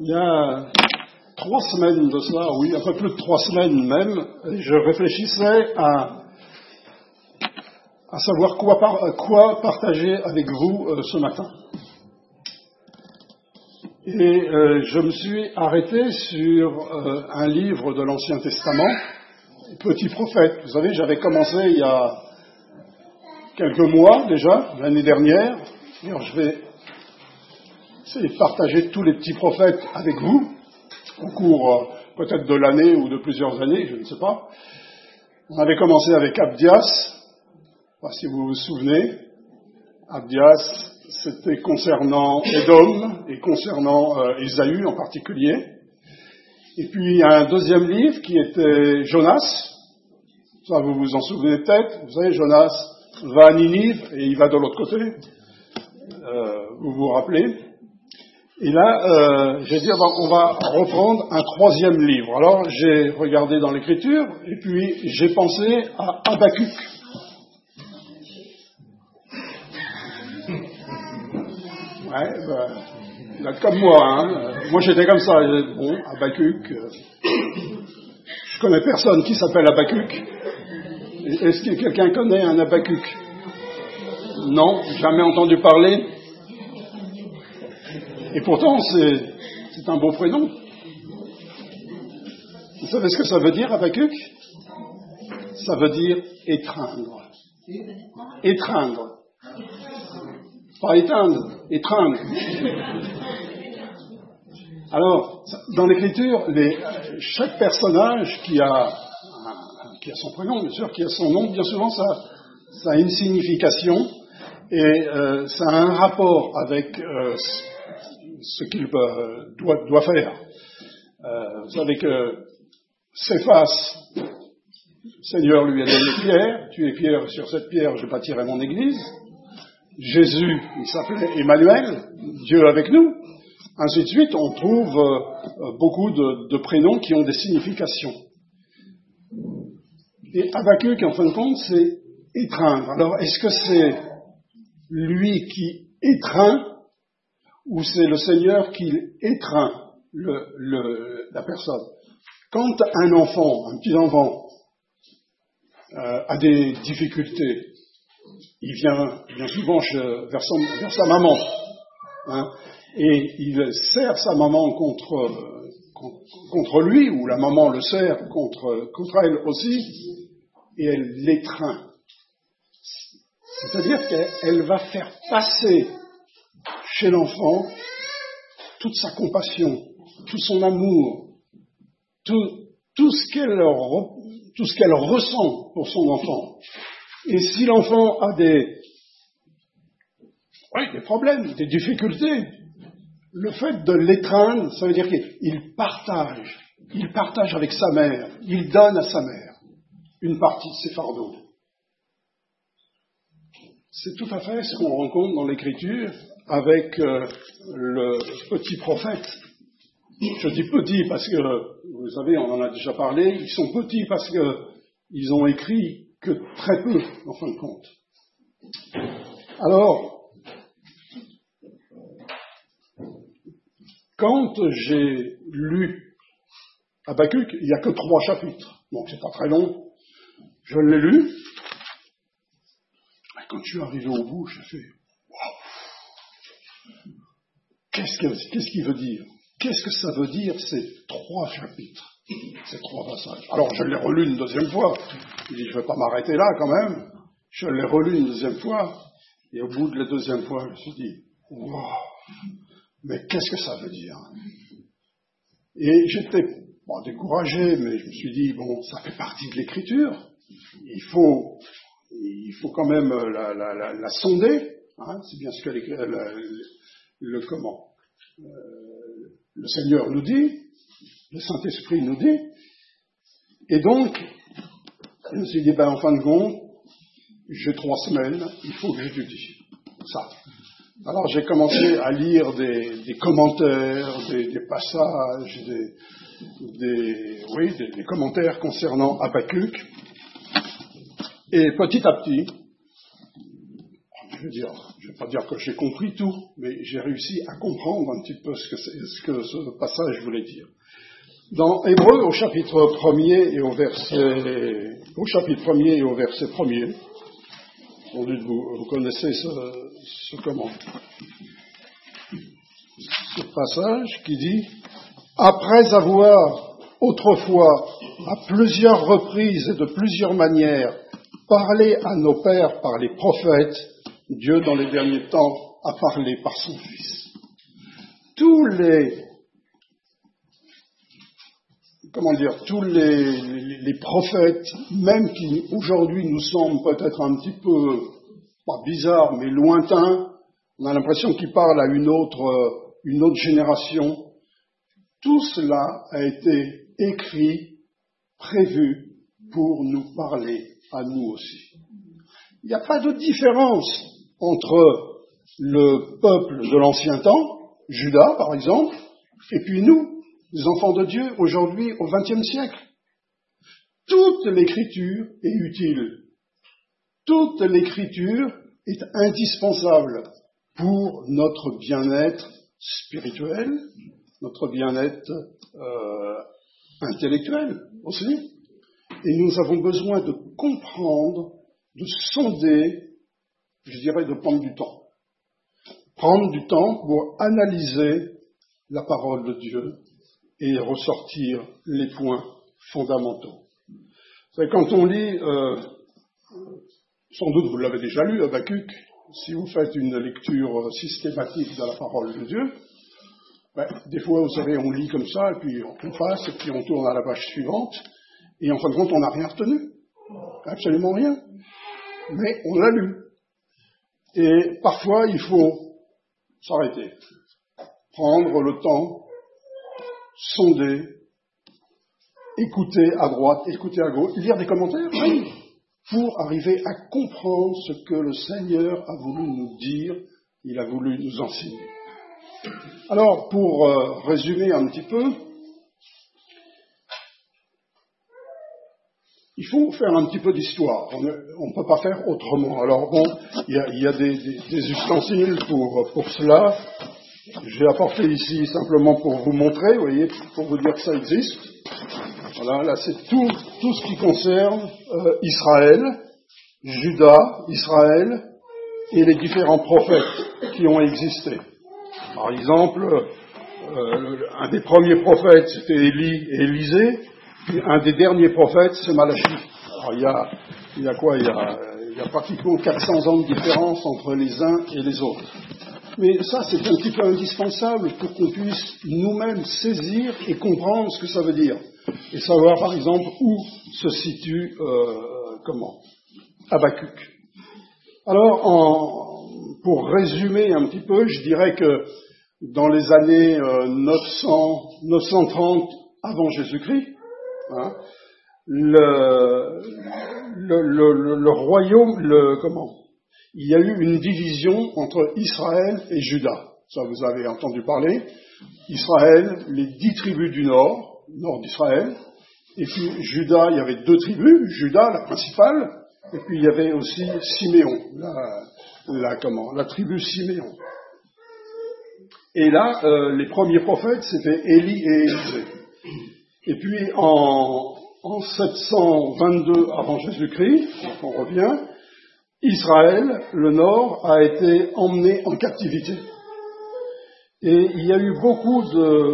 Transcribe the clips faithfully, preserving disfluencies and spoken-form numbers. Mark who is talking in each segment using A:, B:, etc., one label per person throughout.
A: Il y a trois semaines de cela, oui, un peu plus de trois semaines même, je réfléchissais à, à savoir quoi, par, quoi partager avec vous euh, ce matin. Et euh, je me suis arrêté sur euh, un livre de l'Ancien Testament, Petit Prophète. Vous savez, j'avais commencé il y a quelques mois déjà, l'année dernière. Alors, je vais essayer de partager tous les petits prophètes avec vous, au cours euh, peut-être de l'année ou de plusieurs années, je ne sais pas. On avait commencé avec Abdias, si vous vous souvenez. Abdias, c'était concernant Édom et concernant euh, Ésaü en particulier. Et puis il y a un deuxième livre qui était Jonas. Ça, vous vous en souvenez peut-être. Vous savez, Jonas va à Ninive et il va de l'autre côté. Euh, vous vous rappelez. Et là, euh, j'ai dit, on va reprendre un troisième livre. Alors, j'ai regardé dans l'Écriture et puis j'ai pensé à Habakkuk. Ouais, ben, vous êtes comme moi, hein. Moi, j'étais comme ça. Bon, Habakkuk. Euh, je connais personne qui s'appelle Habakkuk. Est-ce que quelqu'un connaît un Habakkuk? Non, jamais entendu parler. Et pourtant, c'est, c'est un beau prénom. Vous savez ce que ça veut dire, Habakkuk? Ça veut dire étreindre. Étreindre. Pas éteindre, étreindre. Alors, dans l'Écriture, les, chaque personnage qui a, qui a son prénom, bien sûr, qui a son nom, bien souvent, ça, ça a une signification et euh, ça a un rapport avec euh, ce qu'il euh, doit, doit faire. Euh, vous savez que Céphas, le Seigneur lui a donné pierre, tu es pierre, sur cette pierre je bâtirai mon église. Jésus, il s'appelait Emmanuel, Dieu avec nous. Ainsi de suite, on trouve euh, beaucoup de, de prénoms qui ont des significations. Et Habakkuk, en fin de compte, c'est étreindre. Alors, est-ce que c'est lui qui étreint ou c'est le Seigneur qui étreint le, le, la personne? Quand un enfant, un petit enfant, euh, a des difficultés, il vient bien souvent chez, vers, son, vers sa maman, hein, et il serre sa maman contre, contre lui, ou la maman le serre contre, contre elle aussi, et elle l'étreint. C'est-à-dire qu'elle va faire passer chez l'enfant toute sa compassion, tout son amour, tout, tout ce qu'elle, tout ce qu'elle ressent pour son enfant. Et si l'enfant a des, oui, des problèmes, des difficultés, le fait de l'étreindre, ça veut dire qu'il partage, il partage avec sa mère, il donne à sa mère une partie de ses fardeaux. C'est tout à fait ce qu'on rencontre dans l'Écriture avec euh, le petit prophète. Je dis petit parce que, vous savez, on en a déjà parlé, ils sont petits parce qu'ils ont écrit que très peu, en fin de compte. Alors, quand j'ai lu Habakkuk, il n'y a que trois chapitres, donc c'est pas très long, je l'ai lu, et quand je suis arrivé au bout, j'ai fait « Waouh ! Qu'est-ce que, qu'est-ce qu'il veut dire ? Qu'est-ce que ça veut dire ces trois chapitres ? Ces trois passages. » Alors je l'ai relu une deuxième fois. Je dis, je ne vais pas m'arrêter là quand même. Je l'ai relu une deuxième fois. Et au bout de la deuxième fois, je me suis dit, wow, mais qu'est-ce que ça veut dire? Et j'étais bon, découragé, mais je me suis dit, bon, ça fait partie de l'Écriture. Il faut, il faut quand même la, la, la, la sonder. Hein, c'est bien ce que le, le, le comment euh, le Seigneur nous dit. Le Saint-Esprit nous dit. Et donc, je me suis dit, ben, en fin de compte, j'ai trois semaines, il faut que j'étudie ça. Alors, j'ai commencé à lire des, des commentaires, des, des passages, des, des, oui, des, des commentaires concernant Habakkuk. Et petit à petit, je veux dire, je ne vais pas dire que j'ai compris tout, mais j'ai réussi à comprendre un petit peu ce que, c'est, ce que ce passage voulait dire. Dans Hébreux, au chapitre premier et au verset, au chapitre premier et au verset premier, sans doute vous, vous connaissez ce, ce comment, ce passage qui dit « Après avoir autrefois, à plusieurs reprises et de plusieurs manières, parlé à nos pères par les prophètes, Dieu, dans les derniers temps, a parlé par son Fils. » Tous les, comment dire, tous les, les, les prophètes, même qui aujourd'hui nous semblent peut-être un petit peu, pas bizarres, mais lointains, on a l'impression qu'ils parlent à une autre, une autre génération, tout cela a été écrit, prévu pour nous parler à nous aussi. Il n'y a pas de différence entre le peuple de l'ancien temps, Juda par exemple, et puis nous, les enfants de Dieu, aujourd'hui au vingtième siècle. Toute l'écriture est utile. Toute l'écriture est indispensable pour notre bien-être spirituel, notre bien-être euh, intellectuel aussi. Et nous avons besoin de comprendre, de sonder, je dirais de prendre du temps. Prendre du temps pour analyser la parole de Dieu et ressortir les points fondamentaux. C'est quand on lit, euh, sans doute vous l'avez déjà lu, Habakkuk, si vous faites une lecture systématique de la parole de Dieu, ben, des fois, vous savez, on lit comme ça, et puis on passe, et puis on tourne à la page suivante, et en fin de compte, on n'a rien retenu. Absolument rien. Mais on l'a lu. Et parfois, il faut s'arrêter. Prendre le temps, sonder, écouter à droite, écouter à gauche, lire des commentaires, oui, pour arriver à comprendre ce que le Seigneur a voulu nous dire, il a voulu nous enseigner. Alors, pour euh, résumer un petit peu, il faut faire un petit peu d'histoire. On ne peut pas faire autrement. Alors bon, il y a, il y a des, des, des ustensiles pour, pour cela. J'ai apporté ici simplement pour vous montrer, vous voyez, pour vous dire que ça existe. Voilà, là c'est tout, tout ce qui concerne euh, Israël, Juda, Israël et les différents prophètes qui ont existé. Par exemple, euh, un des premiers prophètes c'était Élie et Élisée, puis un des derniers prophètes c'est Malachie. Alors il y a, il y a quoi il y a, il y a pratiquement quatre cents ans de différence entre les uns et les autres. Mais ça, c'est un petit peu indispensable pour qu'on puisse nous-mêmes saisir et comprendre ce que ça veut dire. Et savoir, par exemple, où se situe, euh, comment, Habakkuk. Alors, en, pour résumer un petit peu, je dirais que dans les années euh, neuf cents, neuf cent trente avant Jésus-Christ, hein, le, le, le, le, le royaume, le, comment il y a eu une division entre Israël et Juda. Ça, vous avez entendu parler. Israël, les dix tribus du nord, nord d'Israël. Et puis Juda, il y avait deux tribus. Juda, la principale. Et puis il y avait aussi Siméon, la, la, comment, la tribu Siméon. Et là, euh, les premiers prophètes, c'était Élie et Élisée. Et puis en, en sept cent vingt-deux avant Jésus-Christ, on revient, Israël, le nord, a été emmené en captivité. Et il y a eu beaucoup de,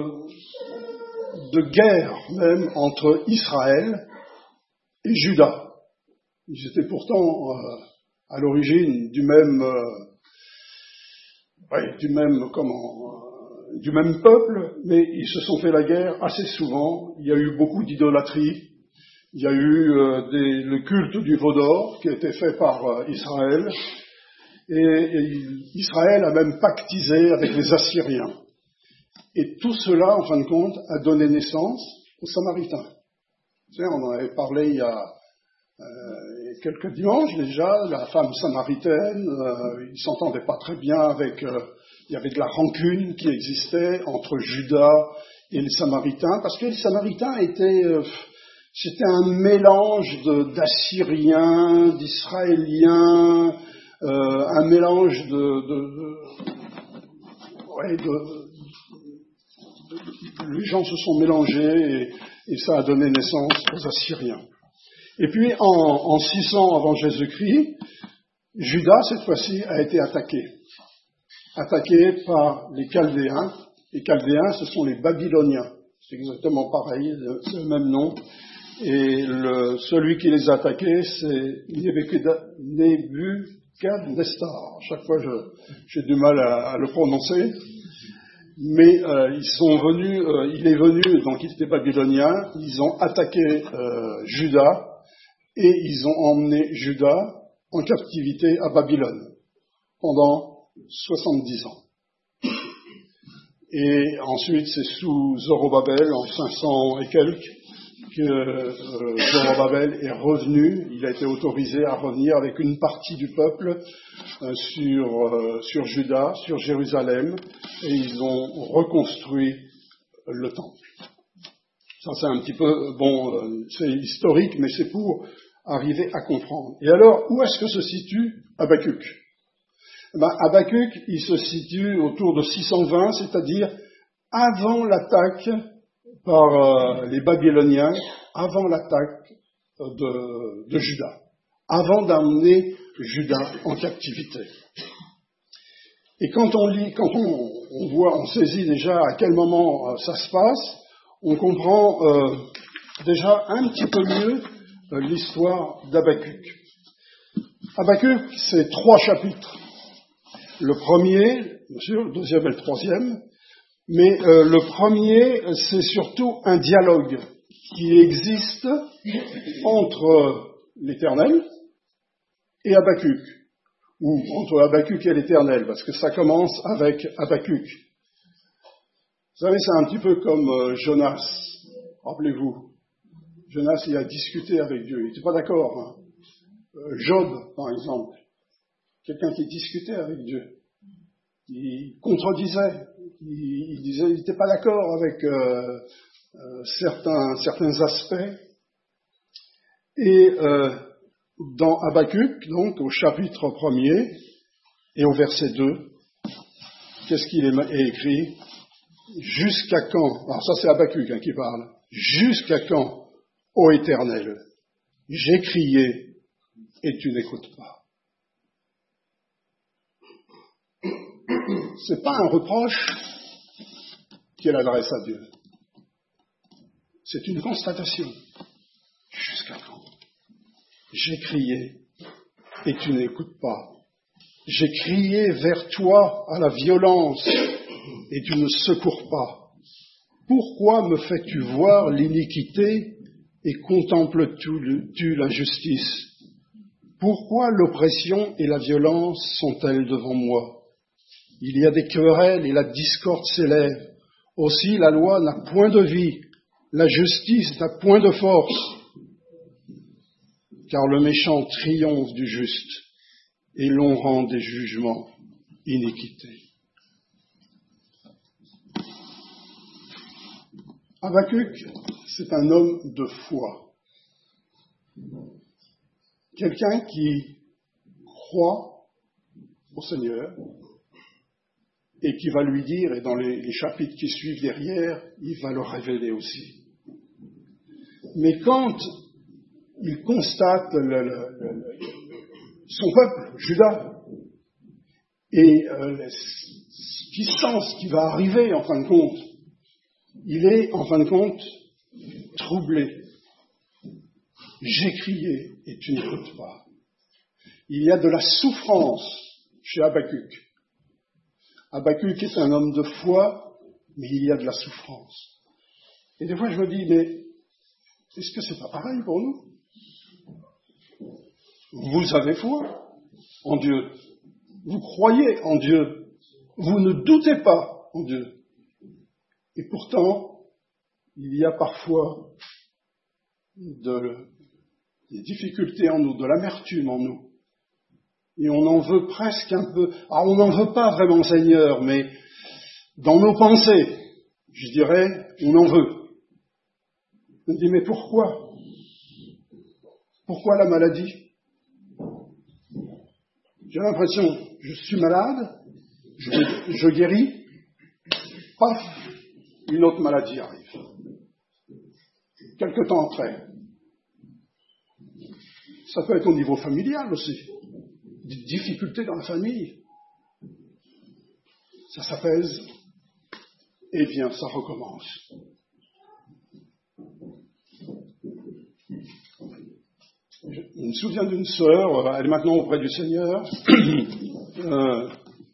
A: de guerres même entre Israël et Juda. Ils étaient pourtant euh, à l'origine du même, euh, ouais, du même, comment, euh, du même peuple, mais ils se sont fait la guerre assez souvent. Il y a eu beaucoup d'idolâtrie. Il y a eu euh, des, le culte du veau d'or qui a été fait par euh, Israël, et, et Israël a même pactisé avec les Assyriens. Et tout cela, en fin de compte, a donné naissance aux Samaritains. Tu sais, on en avait parlé il y a euh, quelques dimanches déjà, la femme samaritaine, euh, ils ne s'entendaient pas très bien avec... Euh, il y avait de la rancune qui existait entre Juda et les Samaritains, parce que les Samaritains étaient... Euh, C'était un mélange de, d'Assyriens, d'Israéliens, euh, un mélange de, de, de, ouais, de, de, les gens se sont mélangés et, et ça a donné naissance aux Assyriens. Et puis en, en six cents avant Jésus-Christ, Juda cette fois-ci a été attaqué, attaqué par les Chaldéens. Les Chaldéens, ce sont les Babyloniens, c'est exactement pareil, c'est le même nom. Et le, celui qui les a attaqués, c'est Nebuchadnezzar. Chaque fois, je, j'ai du mal à, à le prononcer. Mais euh, ils sont venus, euh, il est venu, donc il était babylonien, ils ont attaqué euh, Juda et ils ont emmené Juda en captivité à Babylone pendant soixante-dix ans. Et ensuite, c'est sous Zorobabel, en cinq cents et quelques, que euh, Zorobabel est revenu, il a été autorisé à revenir avec une partie du peuple euh, sur, euh, sur Juda, sur Jérusalem, et ils ont reconstruit le temple. Ça c'est un petit peu, bon, euh, c'est historique, mais c'est pour arriver à comprendre. Et alors, où est-ce que se situe Habakkuk ? Ben, Habakkuk, il se situe autour de six cent vingt, c'est-à-dire avant l'attaque par euh, les Babyloniens, avant l'attaque de, de Juda, avant d'amener Juda en captivité. Et quand on lit, quand on, on voit, on saisit déjà à quel moment euh, ça se passe, on comprend euh, déjà un petit peu mieux euh, l'histoire d'Habakkuk. Habakkuk, c'est trois chapitres. Le premier, bien sûr, le deuxième et le troisième, mais euh, le premier, c'est surtout un dialogue qui existe entre l'Éternel et Habakkuk, ou entre Habakkuk et l'Éternel, parce que ça commence avec Habakkuk. Vous savez, c'est un petit peu comme euh, Jonas, rappelez-vous. Jonas, il a discuté avec Dieu, il n'était pas d'accord. Hein. Euh, Job, par exemple, quelqu'un qui discutait avec Dieu, il contredisait, il, il disait, il n'était pas d'accord avec euh, euh, certains, certains aspects. Et euh, dans Habakkuk, donc au chapitre premier et au verset deux, qu'est-ce qu'il est écrit ? Jusqu'à quand ? Alors ça c'est Habakkuk hein, qui parle. Jusqu'à quand, ô Éternel, j'ai crié et tu n'écoutes pas. C'est pas un reproche qu'elle adresse à Dieu. C'est une constatation. Jusqu'à quand ? J'ai crié et tu n'écoutes pas. J'ai crié vers toi à la violence et tu ne secours pas. Pourquoi me fais-tu voir l'iniquité et contemples-tu l'injustice ? Pourquoi l'oppression et la violence sont-elles devant moi ? Il y a des querelles et la discorde s'élève. Aussi la loi n'a point de vie, la justice n'a point de force. Car le méchant triomphe du juste et l'on rend des jugements iniquités. Habakkuk, c'est un homme de foi. Quelqu'un qui croit au Seigneur et qui va lui dire, et dans les, les chapitres qui suivent derrière, il va le révéler aussi. Mais quand il constate le, le, le, son peuple, Juda, et euh, ce qui sent ce qui va arriver en fin de compte, il est en fin de compte troublé. J'ai crié et tu n'écoutes pas. Il y a de la souffrance chez Habakkuk. Habakkuk est un homme de foi, mais il y a de la souffrance. Et des fois je me dis, mais est-ce que c'est pas pareil pour nous ? Vous avez foi en Dieu. Vous croyez en Dieu. Vous ne doutez pas en Dieu. Et pourtant, il y a parfois de, des difficultés en nous, de l'amertume en nous. Et on en veut presque un peu. Alors on n'en veut pas vraiment, Seigneur, mais dans nos pensées, je dirais, on en veut. On dit, mais pourquoi ? Pourquoi la maladie ? J'ai l'impression, je suis malade, je, je guéris, paf, une autre maladie arrive. Quelque temps après. Ça peut être au niveau familial aussi. Des difficultés dans la famille. Ça s'apaise, et bien ça recommence. Je me souviens d'une sœur, elle est maintenant auprès du Seigneur. euh,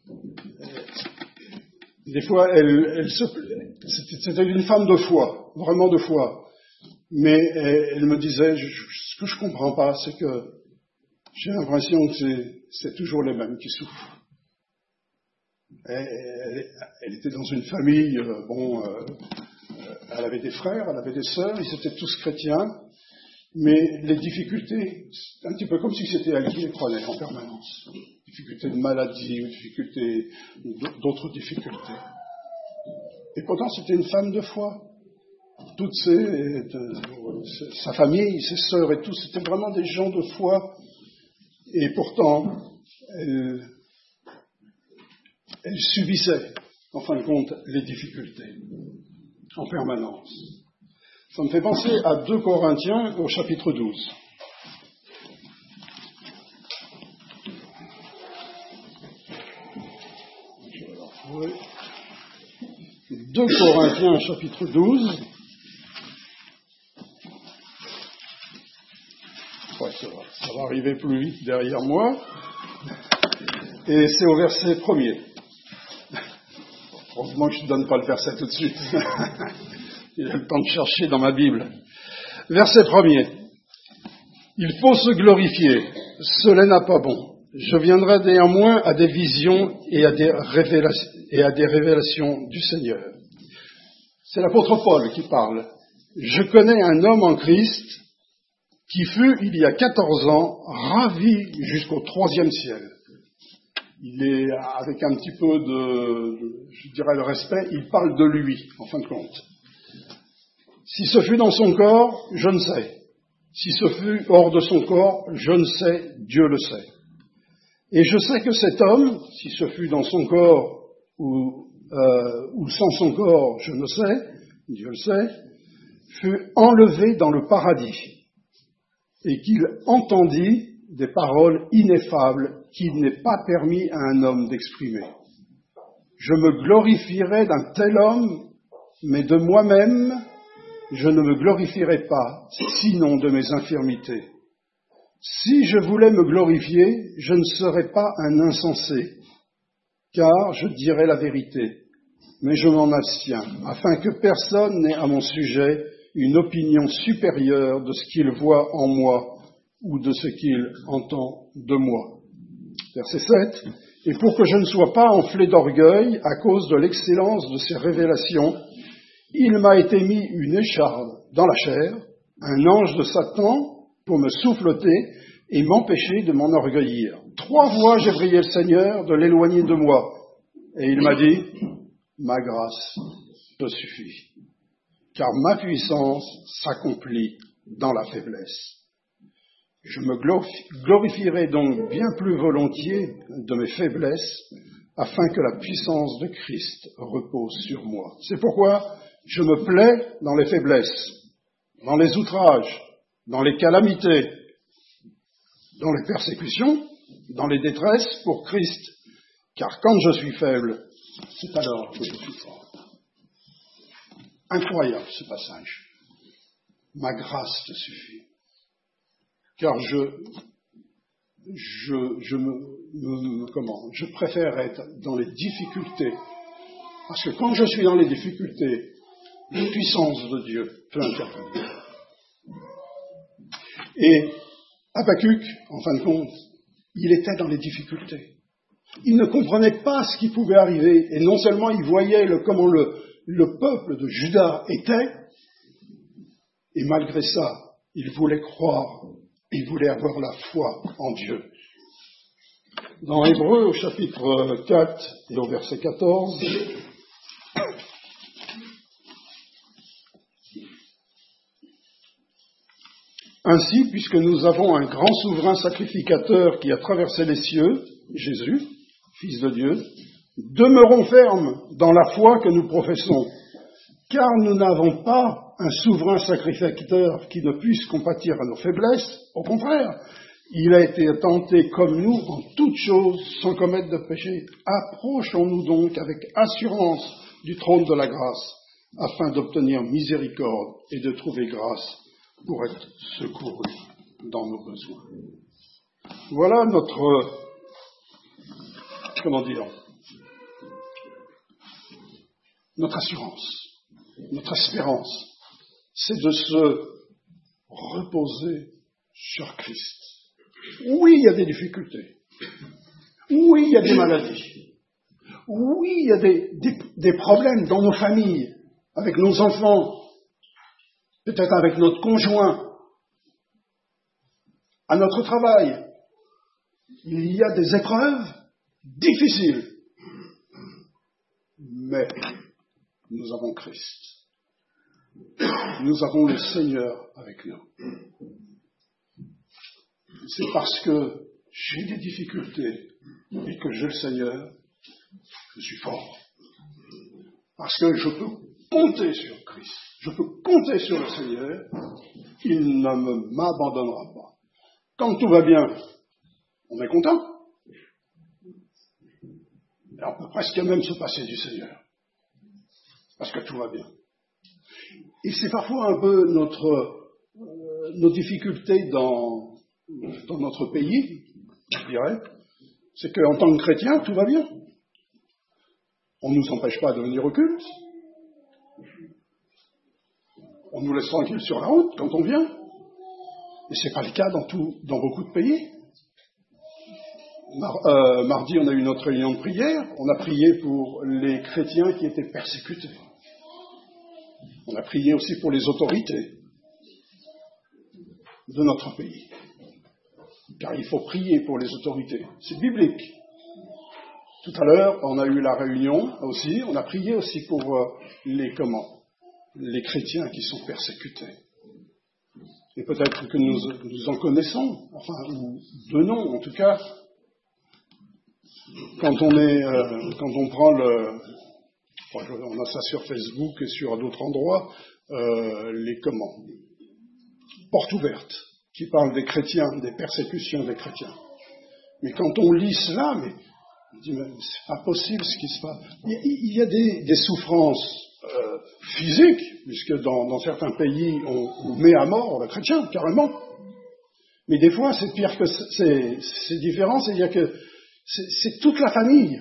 A: des fois, elle, elle se, c'était, c'était une femme de foi, vraiment de foi. Mais elle, elle me disait, je, ce que je comprends pas, c'est que j'ai l'impression que c'est, c'est toujours les mêmes qui souffrent. Elle, elle, elle était dans une famille, euh, bon, euh, elle avait des frères, elle avait des sœurs, ils étaient tous chrétiens. Mais les difficultés, c'est un petit peu comme si c'était elle qui les prenait en permanence. Difficultés de maladie, ou difficultés, d'autres difficultés. Et pourtant, c'était une femme de foi. Toutes ses, de, sa famille, ses sœurs et tout, c'était vraiment des gens de foi. Et pourtant, elle, elle subissait, en fin de compte, les difficultés en permanence. Ça me fait penser à deux Corinthiens au chapitre douze. Je vais la retrouver. deux Corinthiens chapitre douze. Ouais, ça va, ça va arriver plus vite derrière moi. Et c'est au verset premier. Heureusement que je ne donne pas le verset tout de suite. Il a le temps de chercher dans ma Bible. Verset premier. Il faut se glorifier. Cela n'a pas bon. Je viendrai néanmoins à des visions et à des révélations, et à des révélations du Seigneur. C'est l'apôtre Paul qui parle. Je connais un homme en Christ qui fut, il y a quatorze ans, ravi jusqu'au troisième ciel. Il est, avec un petit peu de, je dirais, le respect, il parle de lui, en fin de compte. Si ce fut dans son corps, je ne sais. Si ce fut hors de son corps, je ne sais, Dieu le sait. Et je sais que cet homme, si ce fut dans son corps ou, euh, ou sans son corps, je ne sais, Dieu le sait, fut enlevé dans le paradis et qu'il entendit des paroles ineffables qu'il n'est pas permis à un homme d'exprimer. Je me glorifierai d'un tel homme, mais de moi-même, je ne me glorifierai pas, sinon de mes infirmités. Si je voulais me glorifier, je ne serais pas un insensé, car je dirais la vérité, mais je m'en abstiens, afin que personne n'ait à mon sujet une opinion supérieure de ce qu'il voit en moi ou de ce qu'il entend de moi. Verset sept. Et pour que je ne sois pas enflé d'orgueil à cause de l'excellence de ces révélations, il m'a été mis une écharde dans la chair, un ange de Satan, pour me souffleter et m'empêcher de m'enorgueillir. Trois fois j'ai prié le Seigneur de l'éloigner de moi. Et il m'a dit, ma grâce te suffit, car ma puissance s'accomplit dans la faiblesse. Je me glorifierai donc bien plus volontiers de mes faiblesses, afin que la puissance de Christ repose sur moi. C'est pourquoi je me plais dans les faiblesses, dans les outrages, dans les calamités, dans les persécutions, dans les détresses pour Christ, car quand je suis faible, c'est alors que je suis fort. Incroyable ce passage. Ma grâce te suffit. Car je, je, je me, me, comment, je préfère être dans les difficultés. Parce que quand je suis dans les difficultés, la puissance de Dieu peut intervenir. Et Habacuc, en fin de compte, il était dans les difficultés. Il ne comprenait pas ce qui pouvait arriver. Et non seulement il voyait le, comment le, le peuple de Juda était, et malgré ça, il voulait croire, il voulait avoir la foi en Dieu. Dans Hébreux, au chapitre quatre et au verset quatorze, ainsi, puisque nous avons un grand souverain sacrificateur qui a traversé les cieux, Jésus, Fils de Dieu, demeurons fermes dans la foi que nous professons, car nous n'avons pas un souverain sacrificateur qui ne puisse compatir à nos faiblesses. Au contraire, il a été tenté comme nous en toutes choses sans commettre de péché. Approchons-nous donc avec assurance du trône de la grâce, afin d'obtenir miséricorde et de trouver grâce pour être secouru dans nos besoins. Voilà notre, comment dire, notre assurance, notre espérance, c'est de se reposer sur Christ. Oui, il y a des difficultés. Oui, il y a des maladies. Oui, il y a des, des, des problèmes dans nos familles, avec nos enfants, peut-être avec notre conjoint, à notre travail. Il y a des épreuves difficiles. Mais nous avons Christ. Nous avons le Seigneur avec nous. C'est parce que j'ai des difficultés et que j'ai le Seigneur, je suis fort. Parce que je peux compter sur Christ. Je peux compter sur le Seigneur. Il ne me, m'abandonnera pas. Quand tout va bien, on est content. Et on peut presque même se passer du Seigneur. Parce que tout va bien. Et c'est parfois un peu notre, euh, nos difficultés dans, dans notre pays, je dirais. C'est qu'en tant que chrétien, tout va bien. On ne nous empêche pas de venir au culte. On nous laisse tranquille sur la route quand on vient. Et ce n'est pas le cas dans, tout, dans beaucoup de pays. Mar, euh, mardi, on a eu notre réunion de prière. On a prié pour les chrétiens qui étaient persécutés. On a prié aussi pour les autorités de notre pays. Car il faut prier pour les autorités. C'est biblique. Tout à l'heure, on a eu la réunion aussi. On a prié aussi pour euh, les comment les chrétiens qui sont persécutés. Et peut-être que nous, nous en connaissons, enfin, ou de nom en tout cas, quand on est, euh, quand on prend le, enfin, on a ça sur Facebook et sur d'autres endroits, euh, les comment, portes ouvertes, qui parlent des chrétiens, des persécutions des chrétiens. Mais quand on lit cela, mais on dit, mais c'est pas possible ce qui se passe. Il, il y a des, des souffrances Euh, physique, puisque dans, dans certains pays, on, on met à mort le chrétien, carrément. Mais des fois, c'est pire que c'est, c'est différent, c'est-à-dire que c'est, c'est toute la famille.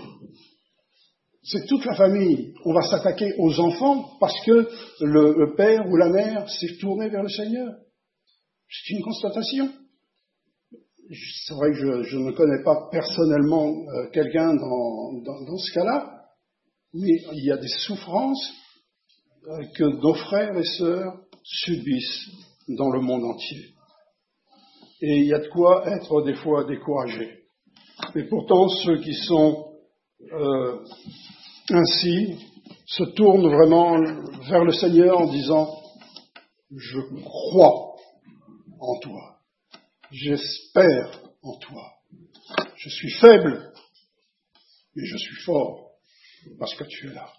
A: C'est toute la famille. On va s'attaquer aux enfants parce que le, le père ou la mère s'est tourné vers le Seigneur. C'est une constatation. C'est vrai que je, je ne connais pas personnellement euh, quelqu'un dans, dans, dans ce cas-là, mais il y a des souffrances que nos frères et sœurs subissent dans le monde entier. Et il y a de quoi être des fois découragé. Et pourtant, ceux qui sont euh, ainsi se tournent vraiment vers le Seigneur en disant « Je crois en toi, j'espère en toi, je suis faible, mais je suis fort. » Parce que tu es là.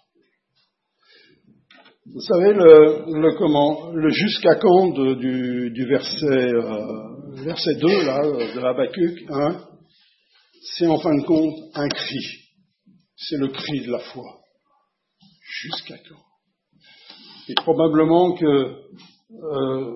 A: Vous savez, le, le comment, le jusqu'à quand de, du, du verset, euh, verset deux, là, de Habakkuk, hein, c'est en fin de compte un cri. C'est le cri de la foi. Jusqu'à quand? Et probablement que euh,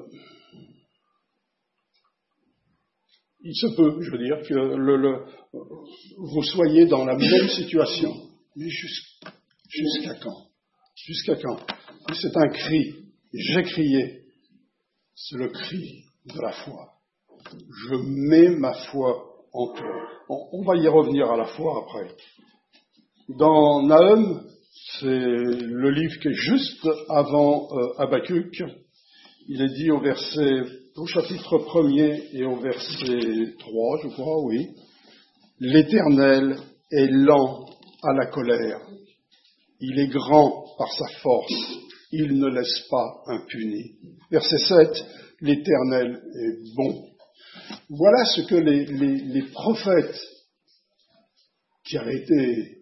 A: il se peut, je veux dire, que le, le, vous soyez dans la même situation. Mais jusqu'à, jusqu'à quand? Jusqu'à quand? Et c'est un cri. J'ai crié. C'est le cri de la foi. Je mets ma foi en toi. On, on va y revenir à la foi après. Dans Nahum, c'est le livre qui est juste avant euh, Habakkuk. Il est dit au verset, au chapitre premier et au verset trois, je crois, oui. L'Éternel est lent à la colère. Il est grand par sa force. Il ne laisse pas impuni. Verset sept, l'Éternel est bon. Voilà ce que les, les, les prophètes qui avaient été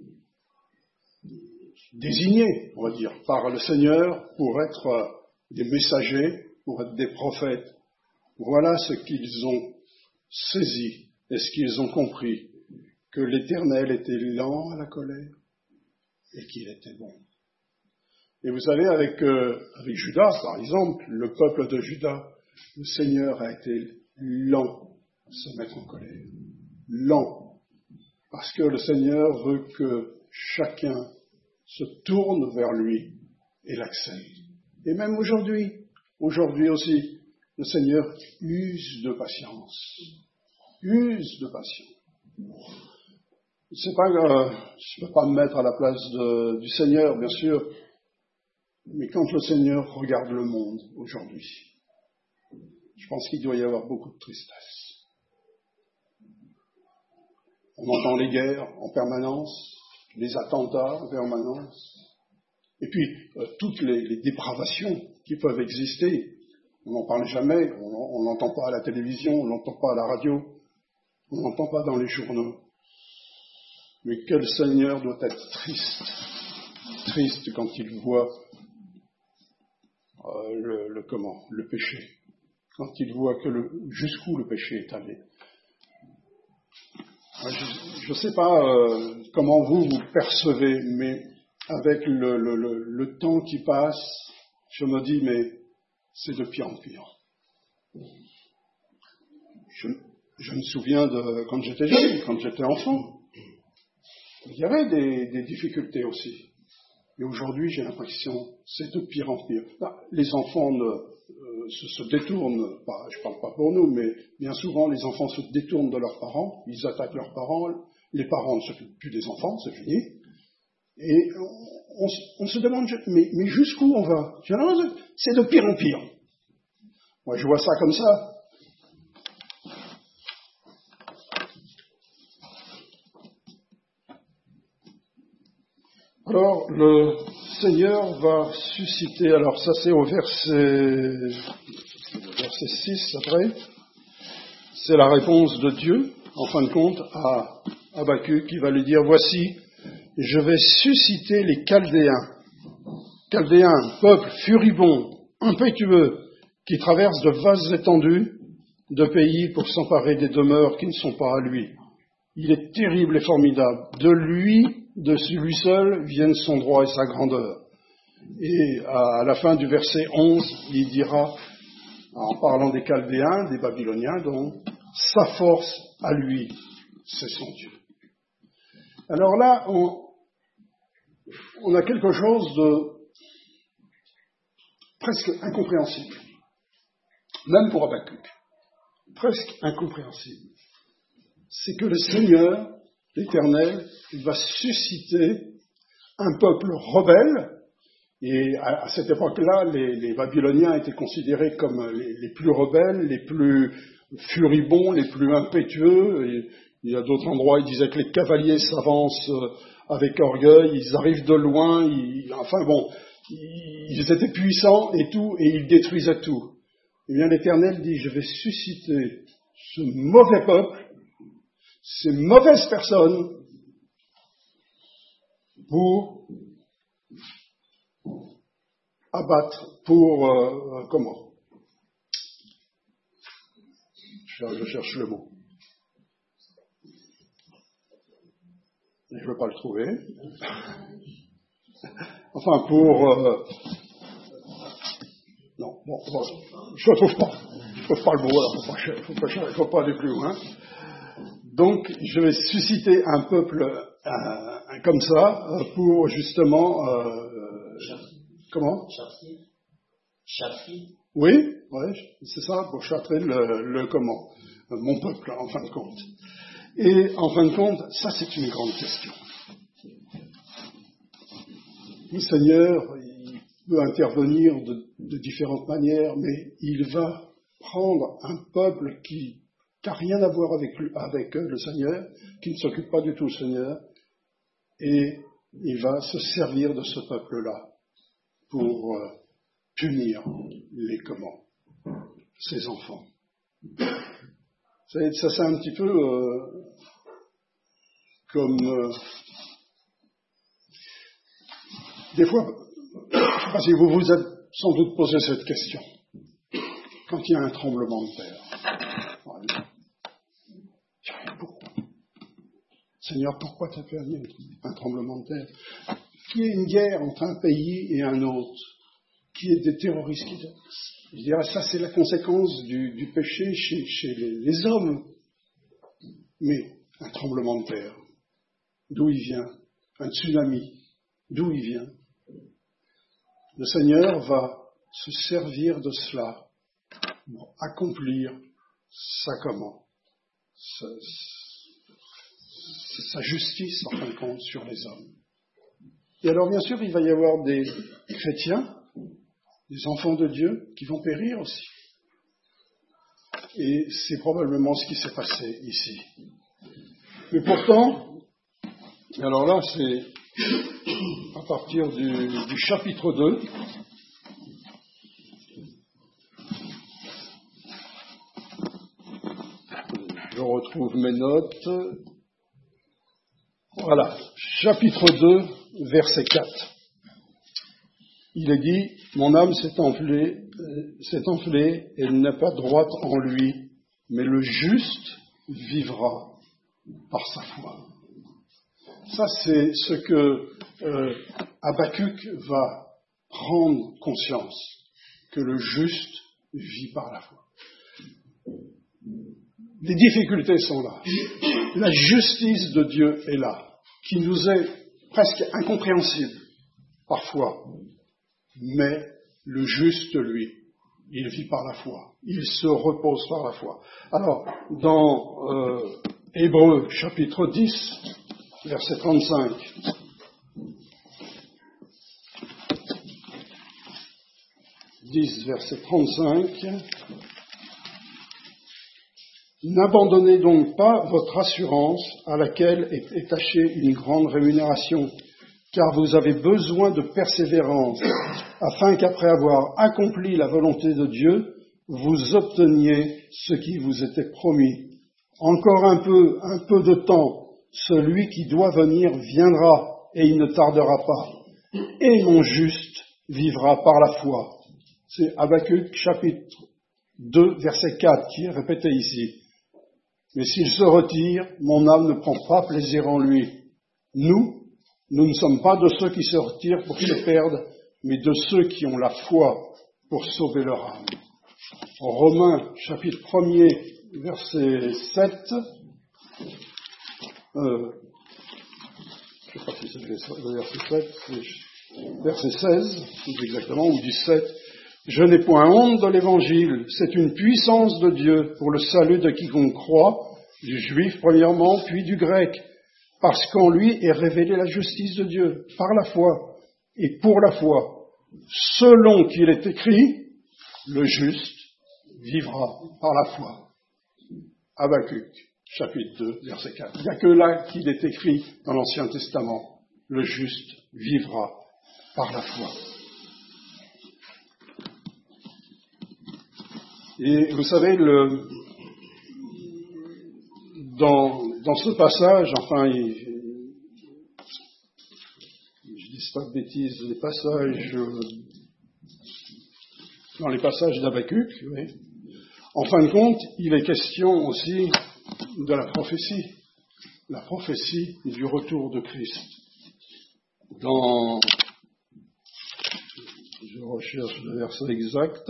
A: désignés, on va dire, par le Seigneur pour être des messagers, pour être des prophètes. Voilà ce qu'ils ont saisi et ce qu'ils ont compris, que l'Éternel était lent à la colère et qu'il était bon. Et vous savez, avec, euh, avec Judas, par exemple, le peuple de Judas, le Seigneur a été lent à se mettre en colère. Lent. Parce que le Seigneur veut que chacun se tourne vers lui et l'accepte. Et même aujourd'hui, aujourd'hui aussi, le Seigneur use de patience. Use de patience. C'est pas, euh, je ne peux pas me mettre à la place de, du Seigneur, bien sûr, mais quand le Seigneur regarde le monde aujourd'hui, je pense qu'il doit y avoir beaucoup de tristesse. On entend les guerres en permanence, les attentats en permanence, et puis euh, toutes les, les dépravations qui peuvent exister. On n'en parle jamais, on n'entend pas à la télévision, on n'entend pas à la radio, on n'entend pas dans les journaux. Mais quel Seigneur doit être triste, triste quand il voit euh, le, le comment, le péché, quand il voit que le, jusqu'où le péché est allé. Je ne sais pas euh, comment vous vous percevez, mais avec le, le, le, le temps qui passe, je me dis, mais c'est de pire en pire. Je, je me souviens de quand j'étais jeune, quand j'étais enfant. Il y avait des, des difficultés aussi. Et aujourd'hui, j'ai l'impression que c'est de pire en pire. Là, les enfants ne, euh, se, se détournent, pas, je ne parle pas pour nous, mais bien souvent, les enfants se détournent de leurs parents, ils attaquent leurs parents, les parents ne s'occupent plus des enfants, c'est fini. Et on, on, on se demande, mais, mais jusqu'où on va? C'est de pire en pire. Moi, je vois ça comme ça. Alors, le Seigneur va susciter, alors ça c'est au verset, verset six après, c'est la réponse de Dieu, en fin de compte, à Habakkuk, qui va lui dire, voici, je vais susciter les Chaldéens, Chaldéens, peuple furibond, impétueux, qui traverse de vastes étendues de pays pour s'emparer des demeures qui ne sont pas à lui. Il est terrible et formidable. De lui, de lui seul, viennent son droit et sa grandeur. Et à la fin du verset onze, il dira, en parlant des Chaldéens, des Babyloniens, donc, sa force à lui, c'est son Dieu. Alors là, on, on a quelque chose de presque incompréhensible, même pour Habakkuk, presque incompréhensible. C'est que le Seigneur, l'Éternel, il va susciter un peuple rebelle, et à, à cette époque-là, les, les Babyloniens étaient considérés comme les, les plus rebelles, les plus furibonds, les plus impétueux, et il y a d'autres endroits, ils disaient que les cavaliers s'avancent avec orgueil, ils arrivent de loin, ils, enfin bon, ils étaient puissants et tout, et ils détruisaient tout. Eh bien, l'Éternel dit, je vais susciter ce mauvais peuple, ces mauvaises personnes, pour abattre, pour, euh, comment je cherche le mot. Je ne veux pas le trouver. Enfin, pour... Euh, non, bon, bon, je ne trouve pas. Je ne trouve pas le mot, alors il ne faut, faut, faut pas aller plus loin. Donc, je vais susciter un peuple euh, comme ça pour justement... Euh, comment
B: Châtrer. Châtrer.
A: Oui, ouais, c'est ça, pour châtrer le, le comment mon peuple, en fin de compte. Et en fin de compte, ça c'est une grande question. Le Seigneur, il peut intervenir de, de différentes manières, mais il va prendre un peuple qui n'a rien à voir avec, avec le Seigneur, qui ne s'occupe pas du tout du Seigneur, et il va se servir de ce peuple-là pour euh, punir les comment, ses enfants. Ça, ça c'est un petit peu... Euh, comme... Euh, des fois, je ne sais pas si vous vous êtes sans doute posé cette question. Quand il y a un tremblement de terre, pourquoi ? Seigneur, pourquoi t'as permis un tremblement de terre ? Qu'il y ait une guerre entre un pays et un autre, qu'il y ait des terroristes qui... Je dirais, ça c'est la conséquence du, du péché chez, chez les, les hommes. Mais un tremblement de terre, d'où il vient ? Un tsunami, d'où il vient ? Le Seigneur va se servir de cela pour accomplir sa comment, sa, sa justice, en fin de compte, sur les hommes. Et alors, bien sûr, il va y avoir des chrétiens, des enfants de Dieu, qui vont périr aussi. Et c'est probablement ce qui s'est passé ici. Mais pourtant, alors là, c'est à partir du, du chapitre deux, je retrouve mes notes. Voilà, chapitre deux, verset quatre. Il est dit, mon âme s'est enflée, euh, s'est enflée et elle n'est pas droite en lui, mais le juste vivra par sa foi. Ça, c'est ce que euh, Habakkuk va prendre conscience, que le juste vit par la foi. Les difficultés sont là. La justice de Dieu est là, qui nous est presque incompréhensible, parfois. Mais le juste, lui, il vit par la foi. Il se repose par la foi. Alors, dans euh, Hébreux, chapitre dix, verset trente-cinq, dix, verset trente-cinq, n'abandonnez donc pas votre assurance à laquelle est attachée une grande rémunération, car vous avez besoin de persévérance, afin qu'après avoir accompli la volonté de Dieu, vous obteniez ce qui vous était promis. Encore un peu, un peu de temps, celui qui doit venir viendra, et il ne tardera pas. Et mon juste vivra par la foi. C'est Habakkuk, chapitre deux, verset quatre, qui est répété ici. Mais s'il se retire, mon âme ne prend pas plaisir en lui. Nous, nous ne sommes pas de ceux qui se retirent pour se perdre, mais de ceux qui ont la foi pour sauver leur âme. En Romains, chapitre premier, verset sept, euh, je ne sais pas si c'est le verset sept, c'est verset seize, plus exactement, ou dix-sept. Je n'ai point honte de l'évangile, c'est une puissance de Dieu pour le salut de quiconque croit, du juif premièrement, puis du grec, parce qu'en lui est révélée la justice de Dieu, par la foi, et pour la foi, selon qu'il est écrit, le juste vivra par la foi. Habakkuk, chapitre deux, verset quatre. Il n'y a que là qu'il est écrit dans l'Ancien Testament, le juste vivra par la foi. Et vous savez, le, dans, dans ce passage, enfin, il, je dis pas de bêtises, les passages, dans les passages d'Habakkuk, oui, en fin de compte, il est question aussi de la prophétie, la prophétie du retour de Christ. Dans, je recherche le verset exact,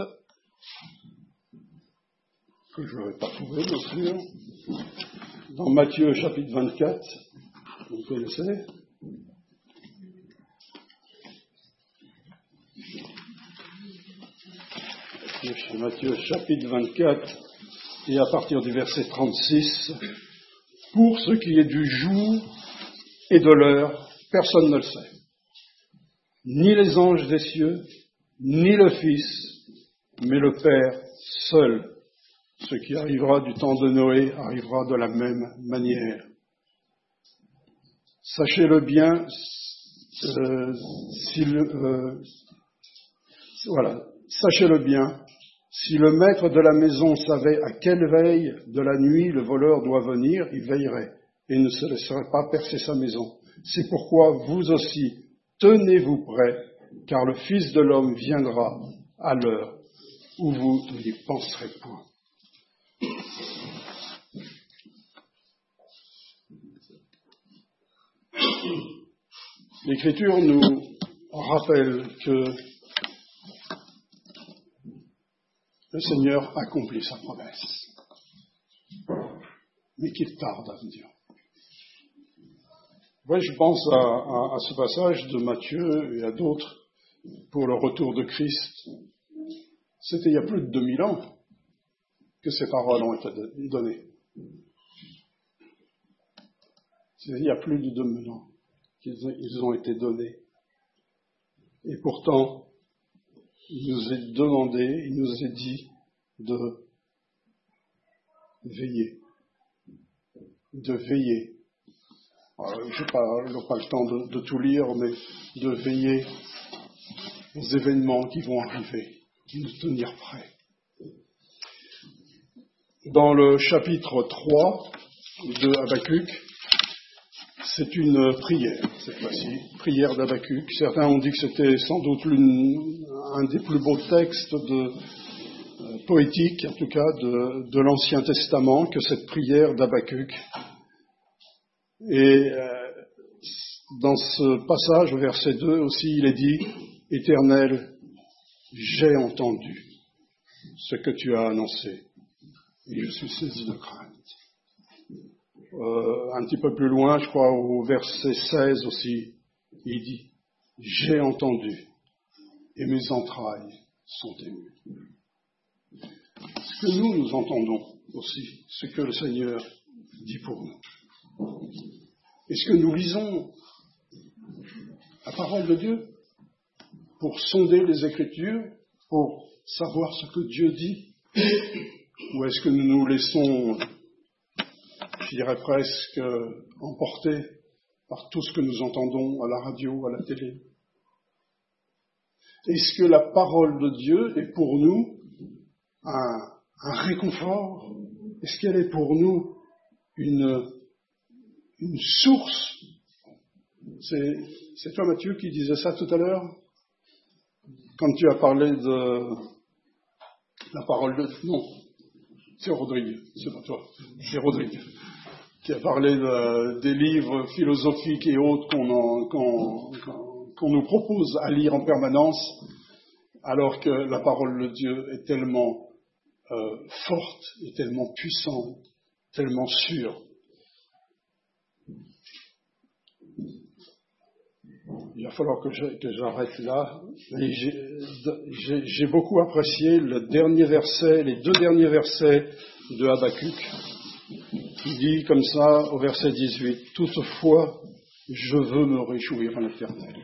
A: que je ne vais pas trouver, bien sûr, dans Matthieu chapitre vingt-quatre, vous connaissez. Matthieu chapitre vingt-quatre, et à partir du verset trente-six, pour ce qui est du jour et de l'heure, personne ne le sait. Ni les anges des cieux, ni le Fils, mais le Père seul. Ce qui arrivera du temps de Noé arrivera de la même manière. Sachez-le bien, euh, si le, euh, voilà, sachez-le bien, si le maître de la maison savait à quelle veille de la nuit le voleur doit venir, il veillerait et ne se laisserait pas percer sa maison. C'est pourquoi vous aussi, tenez-vous prêts, car le Fils de l'homme viendra à l'heure où vous n'y penserez point. L'Écriture nous rappelle que le Seigneur accomplit sa promesse, mais qu'il tarde à venir. Ouais, je pense à, à, à ce passage de Matthieu et à d'autres pour le retour de Christ. C'était il y a plus de deux mille ans que ces paroles ont été données. C'est il y a plus de deux mille ans qu'ils ont été donnés. Et pourtant, il nous est demandé, il nous est dit de veiller, de veiller. Alors, je n'ai pas, pas le temps de, de tout lire, mais de veiller aux événements qui vont arriver, de nous tenir prêts. Dans le chapitre trois de Habakkuk, c'est une prière, cette fois-ci, prière d'Habakkuk. Certains ont dit que c'était sans doute l'une, un des plus beaux textes de, euh, poétiques, en tout cas, de, de l'Ancien Testament, que cette prière d'Habakkuk. Et euh, dans ce passage, au verset deux aussi, il est dit « Éternel, j'ai entendu ce que tu as annoncé, et je suis saisi de crainte. » Euh, un petit peu plus loin, je crois, au verset seize aussi, il dit « J'ai entendu, et mes entrailles sont émues. » Ce que nous, nous entendons aussi, ce que le Seigneur dit pour nous. Est-ce que nous lisons la parole de Dieu pour sonder les Écritures, pour savoir ce que Dieu dit? Ou est-ce que nous nous laissons, je dirais presque, emporter par tout ce que nous entendons à la radio, à la télé? Est-ce que la parole de Dieu est pour nous un, un réconfort? Est-ce qu'elle est pour nous une, une source? C'est, c'est toi, Mathieu, qui disais ça tout à l'heure, quand tu as parlé de la parole de... Non, c'est Rodrigue, c'est pas toi, c'est Rodrigue, qui a parlé de, des livres philosophiques et autres qu'on, en, qu'on, qu'on, qu'on nous propose à lire en permanence, alors que la parole de Dieu est tellement euh, forte et tellement puissante, tellement sûre. Il va falloir que, je, que j'arrête là. Et j'ai, j'ai, j'ai beaucoup apprécié le dernier verset, les deux derniers versets de Habakkuk. Il dit comme ça au verset dix-huit, « Toutefois, je veux me réjouir en l'Éternel.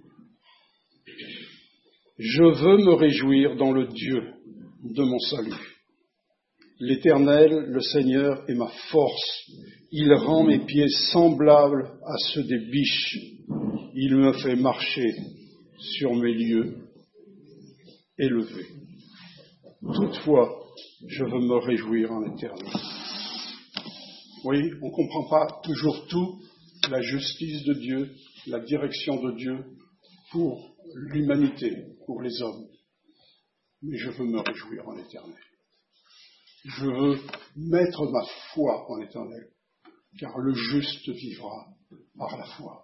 A: Je veux me réjouir dans le Dieu de mon salut. L'Éternel, le Seigneur, est ma force. Il rend mes pieds semblables à ceux des biches. Il me fait marcher sur mes lieux élevés. Toutefois, je veux me réjouir en l'Éternel. » Oui, on ne comprend pas toujours tout, la justice de Dieu, la direction de Dieu pour l'humanité, pour les hommes. Mais je veux me réjouir en l'Éternel. Je veux mettre ma foi en l'Éternel, car le juste vivra par la foi.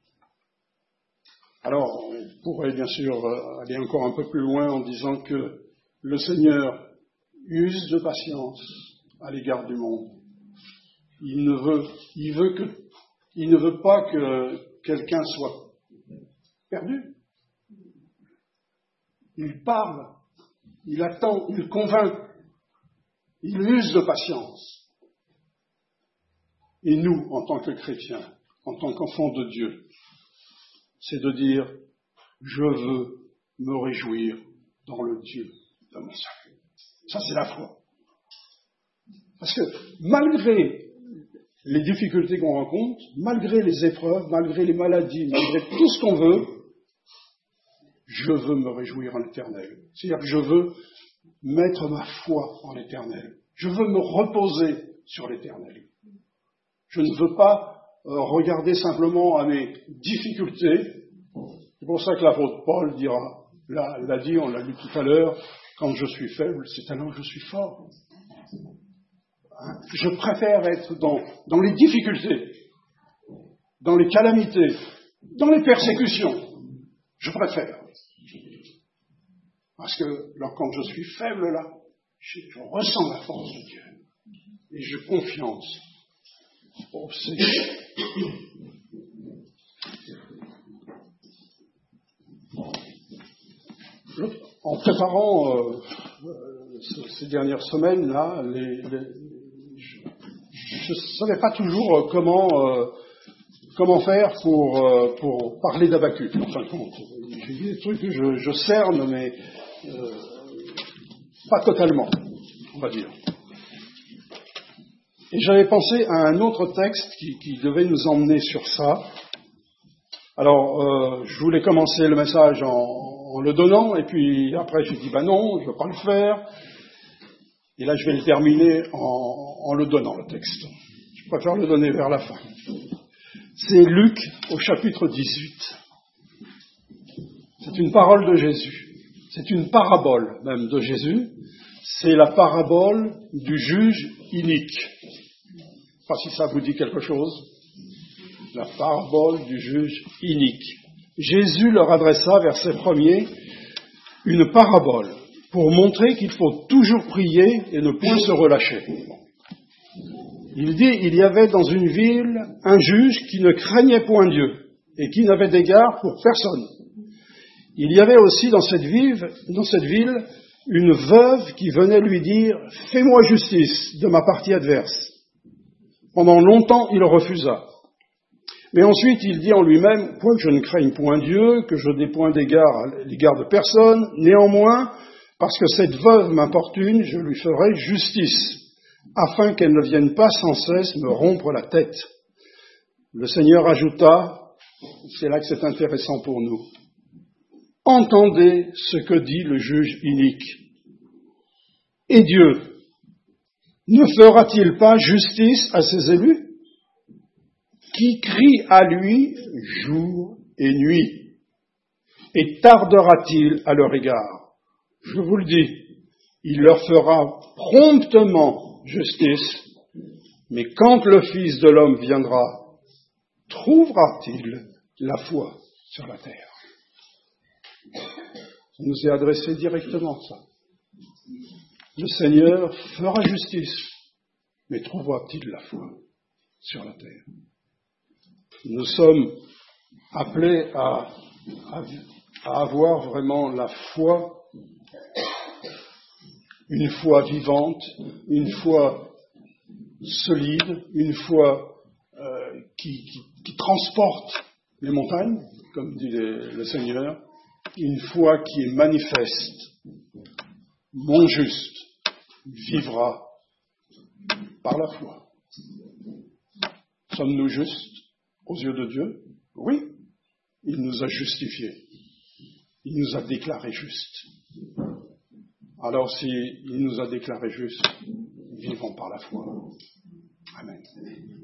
A: Alors, on pourrait bien sûr aller encore un peu plus loin en disant que le Seigneur use de patience à l'égard du monde. Il ne veut, il veut que, il ne veut pas que quelqu'un soit perdu. Il parle, il attend, il convainc, il use de patience. Et nous, en tant que chrétiens, en tant qu'enfants de Dieu, c'est de dire, je veux me réjouir dans le Dieu de mon salut. Ça, c'est la foi. Parce que malgré les difficultés qu'on rencontre, malgré les épreuves, malgré les maladies, malgré tout ce qu'on veut, je veux me réjouir en l'Éternel. C'est-à-dire que je veux mettre ma foi en l'Éternel. Je veux me reposer sur l'Éternel. Je ne veux pas euh, regarder simplement à mes difficultés. C'est pour ça que l'apôtre Paul dira, l'a, l'a dit, on l'a lu tout à l'heure, quand je suis faible, c'est alors que je suis fort. Hein? Je préfère être dans, dans les difficultés, dans les calamités, dans les persécutions. Je préfère. Parce que là, quand je suis faible, là, je, je ressens la force de Dieu. Et j'ai confiance au Seigneur. En préparant euh, euh, ces dernières semaines-là, les, les, je ne savais pas toujours comment, euh, comment faire pour, euh, pour parler d'Habacuc. En fin de compte, j'ai dit des trucs que je, je cerne, mais euh, pas totalement, on va dire. Et j'avais pensé à un autre texte qui, qui devait nous emmener sur ça. Alors, euh, je voulais commencer le message en, en le donnant, et puis après j'ai dit, ben non, je ne veux pas le faire. Et là, je vais le terminer en, en le donnant, le texte. Je préfère le donner vers la fin. C'est Luc au chapitre dix-huit. C'est une parole de Jésus. C'est une parabole même de Jésus. C'est la parabole du juge inique. Je ne sais pas si ça vous dit quelque chose. La parabole du juge inique. Jésus leur adressa, verset premier, une parabole pour montrer qu'il faut toujours prier et ne point se relâcher. Il dit, il y avait dans une ville un juge qui ne craignait point Dieu et qui n'avait d'égard pour personne. Il y avait aussi dans cette ville, dans cette ville une veuve qui venait lui dire « Fais-moi justice de ma partie adverse ». Pendant longtemps, il refusa. Mais ensuite, il dit en lui-même, quoique je ne craigne point Dieu, que je n'ai point d'égard à l'égard de personne, néanmoins, parce que cette veuve m'importune, je lui ferai justice, afin qu'elle ne vienne pas sans cesse me rompre la tête. Le Seigneur ajouta, c'est là que c'est intéressant pour nous, entendez ce que dit le juge inique. Et Dieu ne fera-t-il pas justice à ses élus, qui crient à lui jour et nuit, et tardera-t-il à leur égard? Je vous le dis, il leur fera promptement justice, mais quand le Fils de l'homme viendra, trouvera-t-il la foi sur la terre? Ça nous est adressé directement, ça. Le Seigneur fera justice, mais trouvera-t-il la foi sur la terre? Nous sommes appelés à, à, à avoir vraiment la foi, une foi vivante, une foi solide, une foi euh, qui, qui, qui transporte les montagnes, comme dit les, le Seigneur, une foi qui est manifeste. Mon juste vivra par la foi. Sommes-nous justes aux yeux de Dieu? Oui, il nous a justifiés. Il nous a déclarés justes. Alors s'il nous a déclarés justes, vivons par la foi. Amen.